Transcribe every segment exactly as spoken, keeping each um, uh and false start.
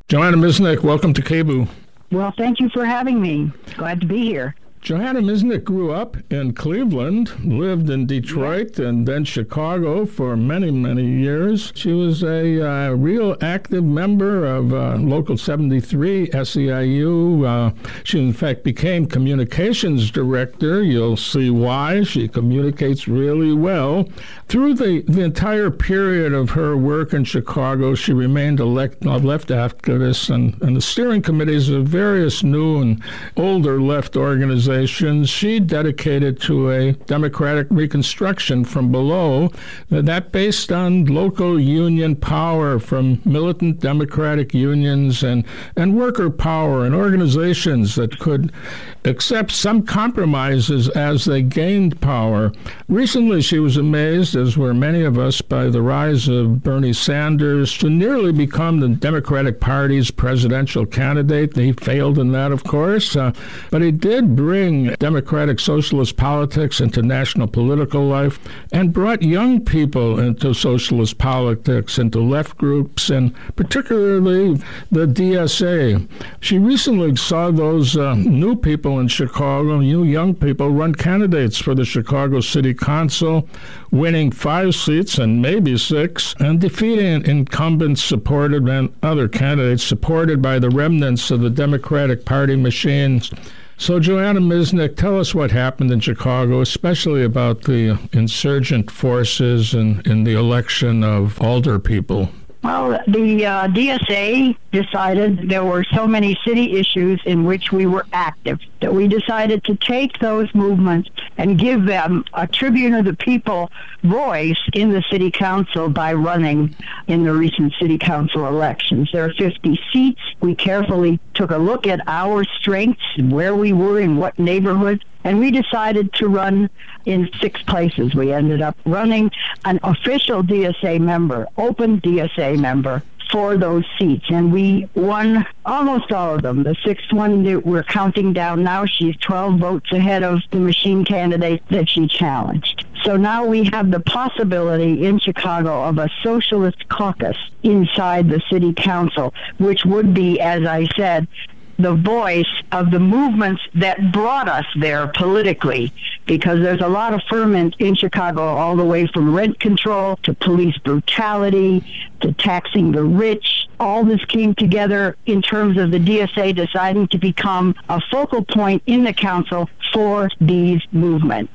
Joanna Misnick, welcome to K B U. Well, thank you for having me. Glad to be here. Joanna Misnick grew up in Cleveland, lived in Detroit, and then Chicago for many, many years. She was a uh, real active member of uh, Local seventy-three, S E I U. Uh, she, in fact, became communications director. You'll see why. She communicates really well. Through the, the entire period of her work in Chicago, she remained a left, a left activist and, and the steering committees of various new and older left organizations. She dedicated to a democratic reconstruction from below, that based on local union power from militant democratic unions and, and worker power and organizations that could accept some compromises as they gained power. Recently, she was amazed, as were many of us, by the rise of Bernie Sanders to nearly become the Democratic Party's presidential candidate. He failed in that, of course, uh, but he did bring democratic socialist politics into national political life and brought young people into socialist politics, into left groups, and particularly the D S A. She recently saw those uh, new people in Chicago, new young people, run candidates for the Chicago City Council, winning five seats and maybe six, and defeating incumbents supported and other candidates supported by the remnants of the Democratic Party machines. So, Joanna Misnick, tell us what happened in Chicago, especially about the insurgent forces and in the election of alder people. Well, the uh, D S A decided there were so many city issues in which we were active that we decided to take those movements and give them a Tribune of the People voice in the city council by running in the recent city council elections. There are fifty seats. We carefully took a look at our strengths and where we were in what neighborhoods, and we decided to run in six places. We ended up running an official D S A member, open D S A member, for those seats, and we won almost all of them. The sixth one that we're counting down now, she's twelve votes ahead of the machine candidate that she challenged. So now we have the possibility in Chicago of a socialist caucus inside the city council, which would be, as I said, the voice of the movements that brought us there politically, because there's a lot of ferment in Chicago, all the way from rent control to police brutality to taxing the rich. All this came together in terms of the D S A deciding to become a focal point in the council for these movements.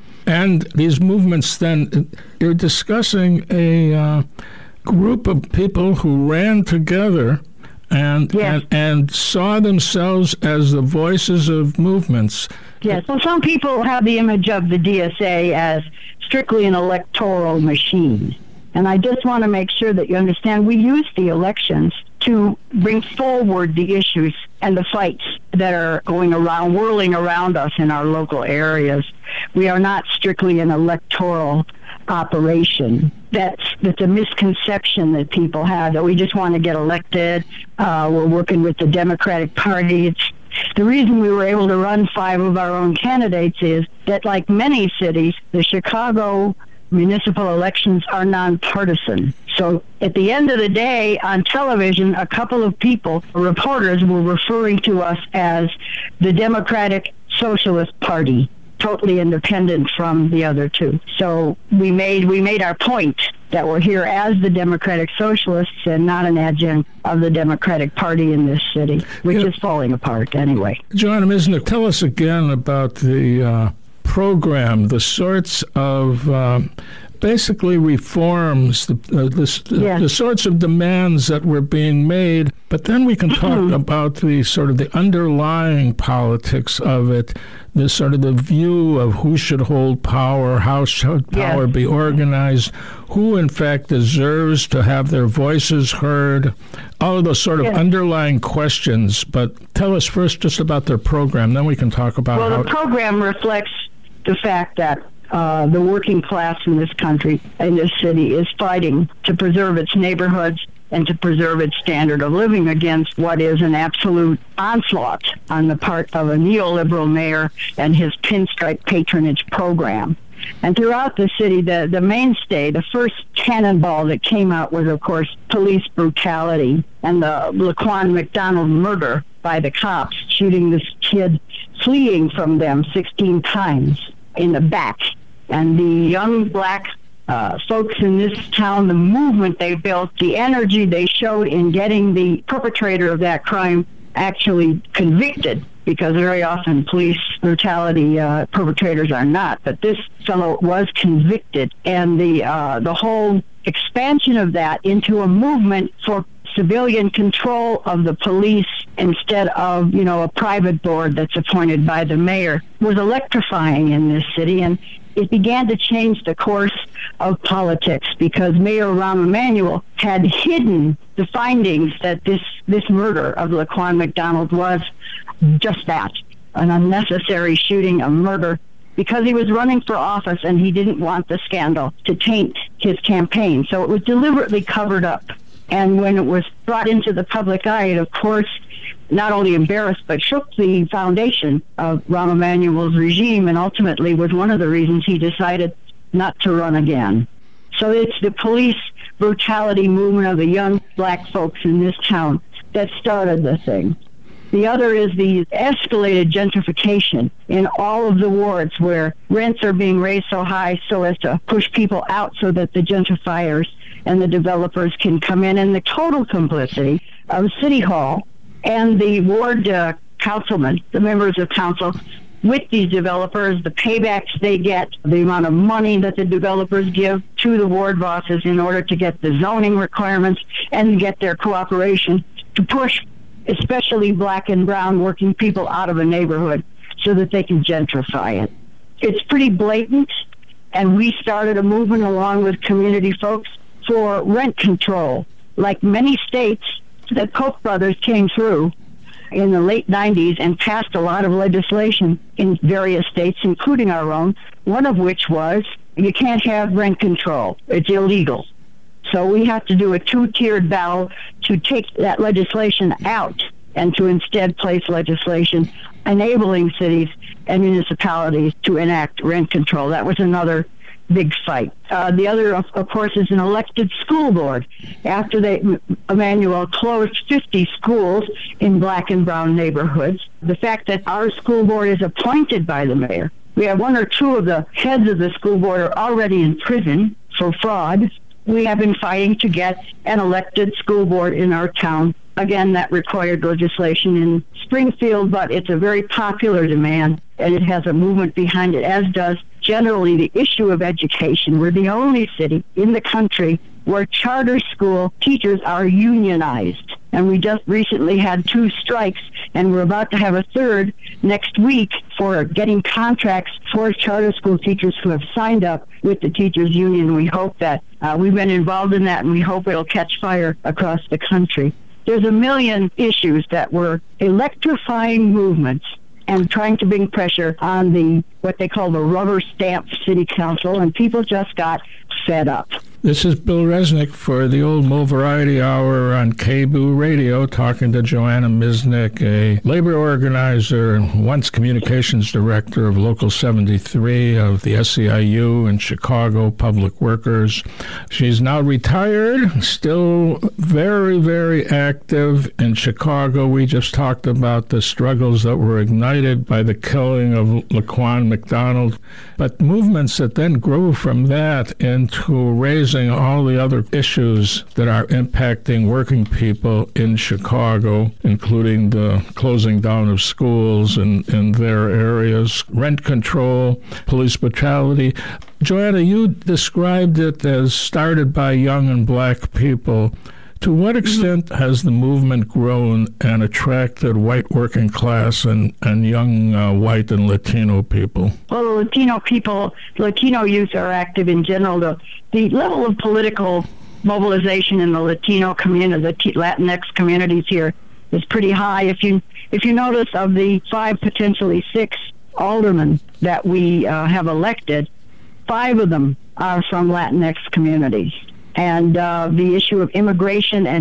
And these movements, then, you're discussing a uh, group of people who ran together And, yes. and and saw themselves as the voices of movements. Yes. Well, some people have the image of the D S A as strictly an electoral machine. And I just want to make sure that you understand we use the elections to bring forward the issues and the fights that are going around, whirling around us in our local areas. We are not strictly an electoral operation. That's that's a misconception that people have, that we just want to get elected. Uh, we're working with the Democratic Party. It's, the reason we were able to run five of our own candidates is that, like many cities, the Chicago municipal elections are nonpartisan. So at the end of the day, on television, a couple of people, reporters, were referring to us as the Democratic Socialist Party, totally independent from the other two. So we made we made our point that we're here as the Democratic Socialists and not an adjunct of the Democratic Party in this city, which yeah. is falling apart anyway. Joanna Misnick, tell us again about the uh, program, the sorts of uh, basically reforms, the, uh, the, yes. the sorts of demands that were being made, but then we can talk mm-hmm. about the sort of the underlying politics of it, the sort of the view of who should hold power, how should power yes. be organized, who in fact deserves to have their voices heard, all of those sort of yes. underlying questions. But tell us first just about their program, then we can talk about well, how... Well, the program reflects the fact that Uh, the working class in this country, in this city, is fighting to preserve its neighborhoods and to preserve its standard of living against what is an absolute onslaught on the part of a neoliberal mayor and his pinstripe patronage program. And throughout the city, the, the mainstay, the first cannonball that came out was, of course, police brutality and the Laquan McDonald murder by the cops, shooting this kid, fleeing from them sixteen times in the back. And the young black uh, folks in this town, the movement they built, the energy they showed in getting the perpetrator of that crime actually convicted, because very often police brutality uh, perpetrators are not. But this fellow was convicted, and the uh, the whole expansion of that into a movement for civilian control of the police instead of, you know, a private board that's appointed by the mayor was electrifying in this city. And it began to change the course of politics, because Mayor Rahm Emanuel had hidden the findings that this, this murder of Laquan McDonald was just that, an unnecessary shooting, a murder, because he was running for office and he didn't want the scandal to taint his campaign. So it was deliberately covered up. And when it was brought into the public eye, it, of course, not only embarrassed but shook the foundation of Rahm Emanuel's regime, and ultimately was one of the reasons he decided not to run again. So it's the police brutality movement of the young black folks in this town that started the thing. The other is the escalated gentrification in all of the wards where rents are being raised so high so as to push people out so that the gentrifiers and the developers can come in, and the total complicity of City Hall and the ward uh, councilmen, the members of council, with these developers, the paybacks they get, the amount of money that the developers give to the ward bosses in order to get the zoning requirements and get their cooperation to push especially black and brown working people out of a neighborhood so that they can gentrify it. It's pretty blatant, and we started a movement along with community folks for rent control. Like many states, the Koch brothers came through in the late nineties and passed a lot of legislation in various states, including our own, one of which was you can't have rent control. It's illegal. So we have to do a two-tiered battle to take that legislation out and to instead place legislation enabling cities and municipalities to enact rent control. That was another big fight. Uh, the other, of, of course, is an elected school board. After they, Emanuel closed fifty schools in black and brown neighborhoods, the fact that our school board is appointed by the mayor, we have one or two of the heads of the school board are already in prison for fraud. We have been fighting to get an elected school board in our town. Again, that required legislation in Springfield, but it's a very popular demand, and it has a movement behind it, as does generally the issue of education. We're the only city in the country where charter school teachers are unionized. And we just recently had two strikes, and we're about to have a third next week for getting contracts for charter school teachers who have signed up with the teachers union. We hope that uh, we've been involved in that, and we hope it'll catch fire across the country. There's a million issues that were electrifying movements and trying to bring pressure on the what they call the rubber stamp city council, and people just got fed up. This is Bill Resnick for the Old Mill Variety Hour on K B O O Radio, talking to Joanna Misnick, a labor organizer, once communications director of Local seventy-three of the S E I U in Chicago Public Workers. She's now retired, still very, very active in Chicago. We just talked about the struggles that were ignited by the killing of Laquan McDonald, but movements that then grew from that into raising all the other issues that are impacting working people in Chicago, including the closing down of schools in, in their areas, rent control, police brutality. Joanna, you described it as started by young and black people. To what extent has the movement grown and attracted white working class and, and young uh, white and Latino people? Well, the Latino people, Latino youth are active in general. The, the level of political mobilization in the Latino community, the Latinx communities here, is pretty high. If you if you notice, of the five, potentially six aldermen that we uh, have elected, five of them are from Latinx communities. And uh, the issue of immigration and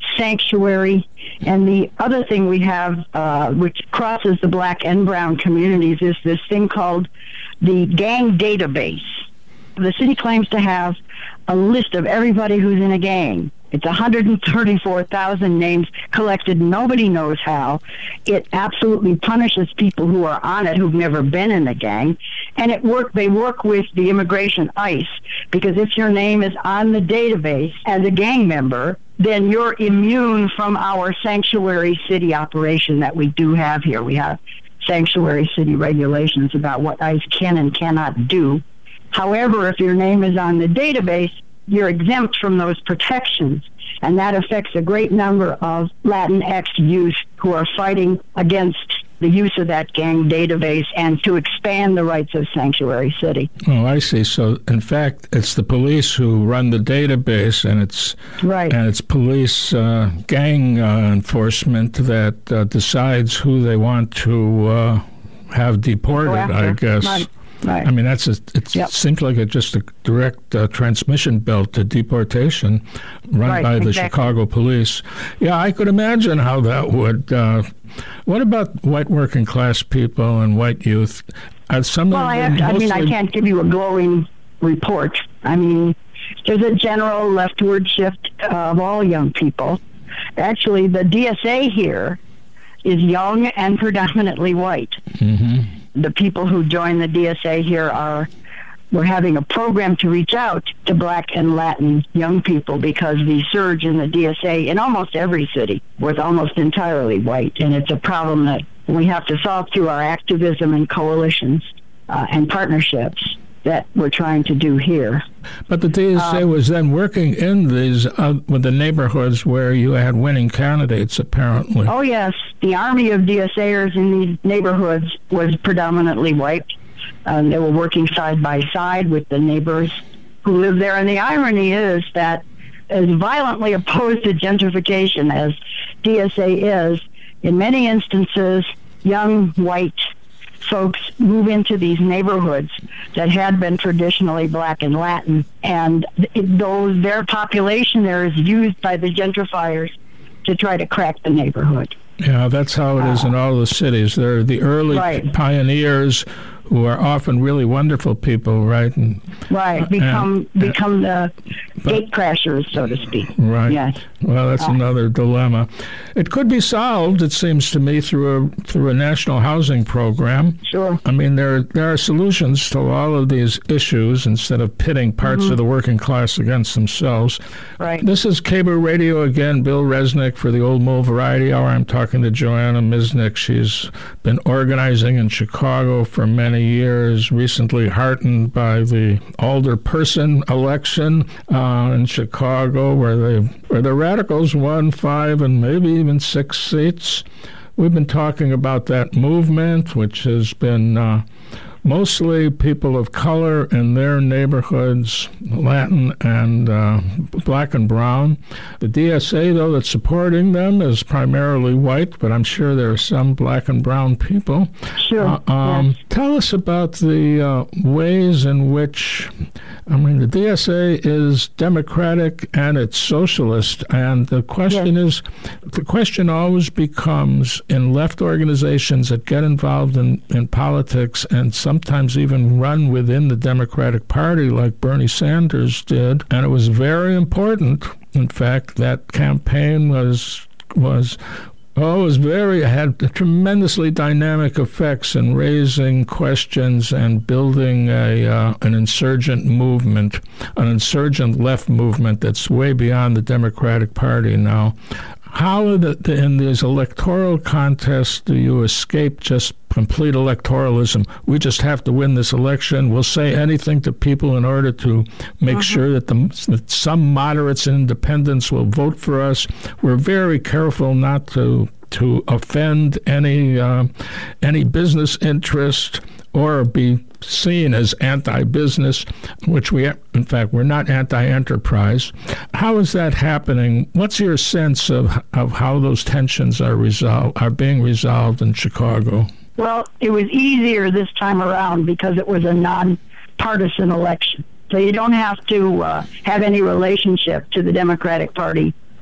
sanctuary. And the other thing we have, uh, which crosses the black and brown communities, is this thing called the gang database. The city claims to have a list of everybody who's in a gang. It's one hundred thirty-four thousand names collected. Nobody knows how. It absolutely punishes people who are on it who've never been in a gang. And it work. They work with the immigration ICE, because if your name is on the database as a gang member, then you're immune from our sanctuary city operation that we do have here. We have sanctuary city regulations about what ICE can and cannot do. However, if your name is on the database, you're exempt from those protections, and that affects a great number of Latinx youth who are fighting against the use of that gang database and to expand the rights of Sanctuary City. Oh, I see. So, in fact, it's the police who run the database, and it's right. and it's police uh, gang uh, enforcement that uh, decides who they want to uh, have deported, I guess. Right. Right. I mean, that's a, it yep. seems like a, just a direct uh, transmission belt to deportation run right, by the exactly. Chicago police. Yeah, I could imagine how that would. Uh, what about white working class people and white youth? Are some well, of I, them have to, I mean, I mostly... can't give you a glowing report. I mean, there's a general leftward shift of all young people. Actually, the D S A here is young and predominantly white. Mm-hmm. The people who join the D S A here are, we're having a program to reach out to black and Latin young people, because the surge in the D S A in almost every city was almost entirely white. And it's a problem that we have to solve through our activism and coalitions uh, and partnerships that we're trying to do here. But the D S A um, was then working in these, uh, with the neighborhoods where you had winning candidates, apparently. Oh, yes. The army of DSAers in these neighborhoods was predominantly white. Um, they were working side by side with the neighbors who lived there. And the irony is that, as violently opposed to gentrification as D S A is, in many instances, young white folks move into these neighborhoods that had been traditionally black and Latin, and it, those their population there is used by the gentrifiers to try to crack the neighborhood. Yeah, that's how it is in all the cities. They're the early right. pioneers who are often really wonderful people, right? And, right, become and, become the but, gate crashers, so to speak. Right. Yes. Well, that's uh, another dilemma. It could be solved, it seems to me, through a through a national housing program. Sure. I mean, there there are solutions to all of these issues instead of pitting parts mm-hmm. of the working class against themselves. Right. This is K B R Radio again. Bill Resnick for the Old Mole Variety Hour. I'm talking to Joanna Misnick. She's been organizing in Chicago for many years, recently heartened by the alderperson election uh, in Chicago, where they where the radicals won five and maybe even six seats. We've been talking about that movement, which has been uh, mostly people of color in their neighborhoods, Latin and uh, black and brown. The D S A, though, that's supporting them is primarily white, but I'm sure there are some black and brown people. Sure. Uh, um, yes. Tell us about the uh, ways in which, I mean, the D S A is democratic and it's socialist, and the question yes. is, the question always becomes in left organizations that get involved in, in politics and some sometimes even run within the Democratic Party like Bernie Sanders did. And it was very important, in fact, that campaign was was oh, it was very had tremendously dynamic effects in raising questions and building a uh, an insurgent movement, an insurgent left movement that's way beyond the Democratic Party now. How in these electoral contests do you escape just complete electoralism? We just have to win this election. We'll say anything to people in order to make uh-huh. sure that, the, that some moderates and independents will vote for us. We're very careful not to to offend any uh, any business interest or be seen as anti-business, which we, in fact, we're not anti-enterprise. How is that happening? What's your sense of of how those tensions are resolved, are being resolved in Chicago? Well, it was easier this time around because it was a non-partisan election. So you don't have to uh, have any relationship to the Democratic Party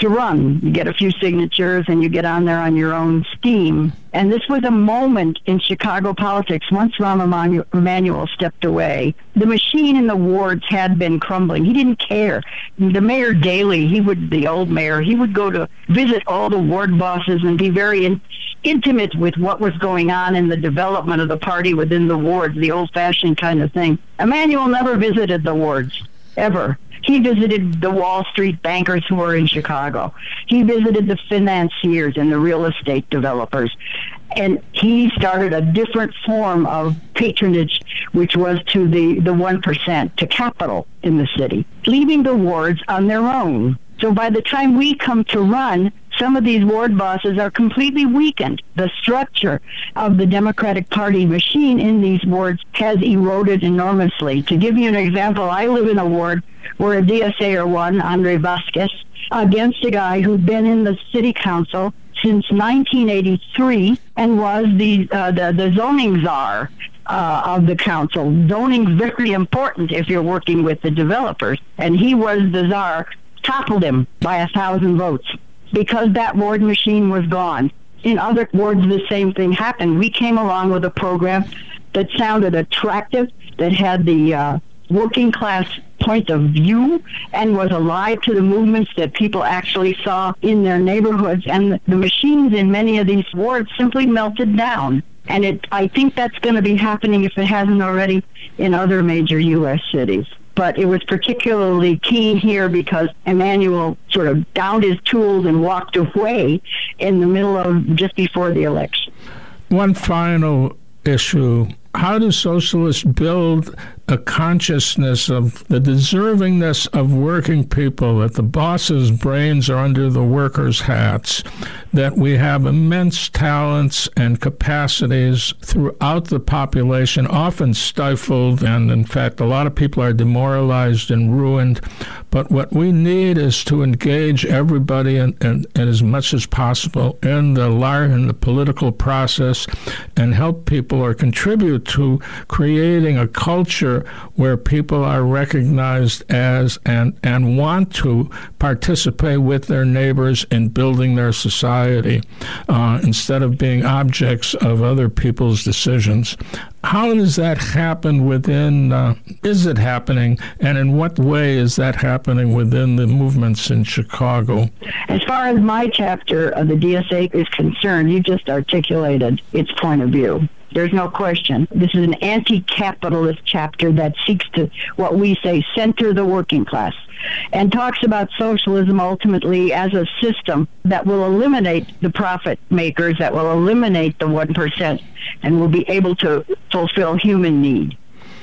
to run. You get a few signatures and you get on there on your own steam. And this was a moment in Chicago politics. Once Rahm Emanuel stepped away, the machine in the wards had been crumbling. He didn't care. The mayor Daley, he would, the old mayor, he would go to visit all the ward bosses and be very in, intimate with what was going on in the development of the party within the wards, the old-fashioned kind of thing. Emanuel never visited the wards, ever. He visited the Wall Street bankers who were in Chicago. He visited the financiers and the real estate developers. And he started a different form of patronage, which was to the, the one percent, to capital in the city, leaving the wards on their own. So by the time we come to run, some of these ward bosses are completely weakened. The structure of the Democratic Party machine in these wards has eroded enormously. To give you an example, I live in a ward where a D S A-er won, Andre Vasquez, against a guy who'd been in the city council since nineteen eighty-three and was the uh, the, the zoning czar uh, of the council. Zoning's very important if you're working with the developers. And he was the czar, toppled him by a thousand votes because that ward machine was gone. In other wards, the same thing happened. We came along with a program that sounded attractive, that had the uh, working class point of view and was alive to the movements that people actually saw in their neighborhoods. And the machines in many of these wards simply melted down. And it, I think that's going to be happening, if it hasn't already, in other major U S cities. But it was particularly keen here because Emanuel sort of downed his tools and walked away in the middle of, just before the election. One final issue. How do socialists build a consciousness of the deservingness of working people, that the boss's brains are under the workers' hats, that we have immense talents and capacities throughout the population, often stifled, and in fact a lot of people are demoralized and ruined. But what we need is to engage everybody in, in, in as much as possible in the, in the political process and help people or contribute to creating a culture where people are recognized as and, and want to participate with their neighbors in building their society uh, instead of being objects of other people's decisions. How does that happen within, uh, is it happening, and in what way is that happening within the movements in Chicago? As far as my chapter of the D S A is concerned, you just articulated its point of view. There's no question. This is an anti-capitalist chapter that seeks to, what we say, center the working class, and talks about socialism ultimately as a system that will eliminate the profit makers, that will eliminate the one percent, and will be able to fulfill human need.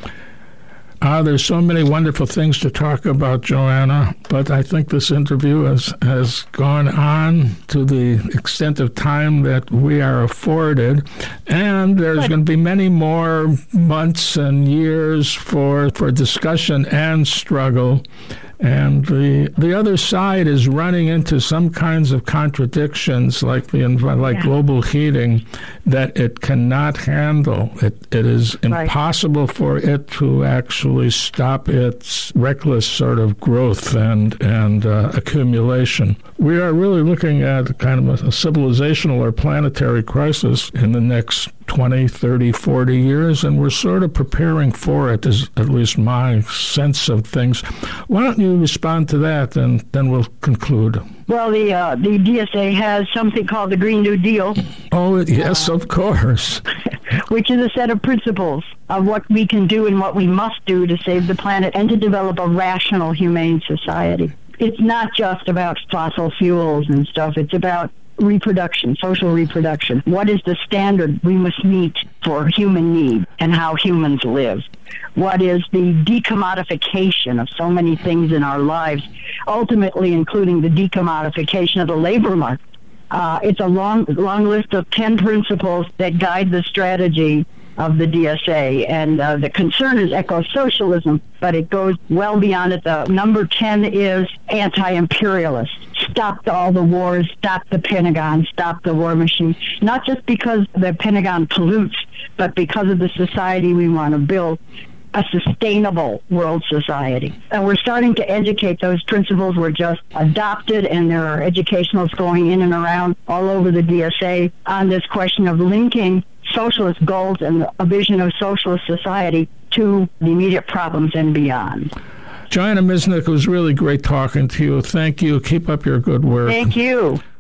Uh, there's so many wonderful things to talk about, Joanna, but I think this interview has, has gone on to the extent of time that we are afforded, and there's going to be many more months and years for, for discussion and struggle. And the the other side is running into some kinds of contradictions, like the like yeah. global heating, that it cannot handle. It it is impossible right. for it to actually stop its reckless sort of growth and and uh, accumulation. We are really looking at kind of a, a civilizational or planetary crisis in the next twenty, thirty, forty years, and we're sort of preparing for it, is at least my sense of things. Why don't you respond to that, and then we'll conclude. Well, the uh, the D S A has something called the Green New Deal. Oh, yes, uh, of course. Which is a set of principles of what we can do and what we must do to save the planet and to develop a rational, humane society. It's not just about fossil fuels and stuff. It's about reproduction, social reproduction. What is the standard we must meet for human need and how humans live? What is the decommodification of so many things in our lives, ultimately including the decommodification of the labor market? Uh, it's a long, long list of ten principles that guide the strategy of the D S A, and uh, the concern is eco-socialism, but it goes well beyond it. The number ten is anti-imperialist. Stop all the wars, stop the Pentagon, stop the war machine, not just because the Pentagon pollutes, but because of the society we want to build. a sustainable world society. And we're starting to educate. Those principles were just adopted, and there are educationals going in and around all over the D S A on this question of linking socialist goals and a vision of socialist society to the immediate problems and beyond. Joanna Misnick, it was really great talking to you. Thank you. Keep up your good work. Thank you.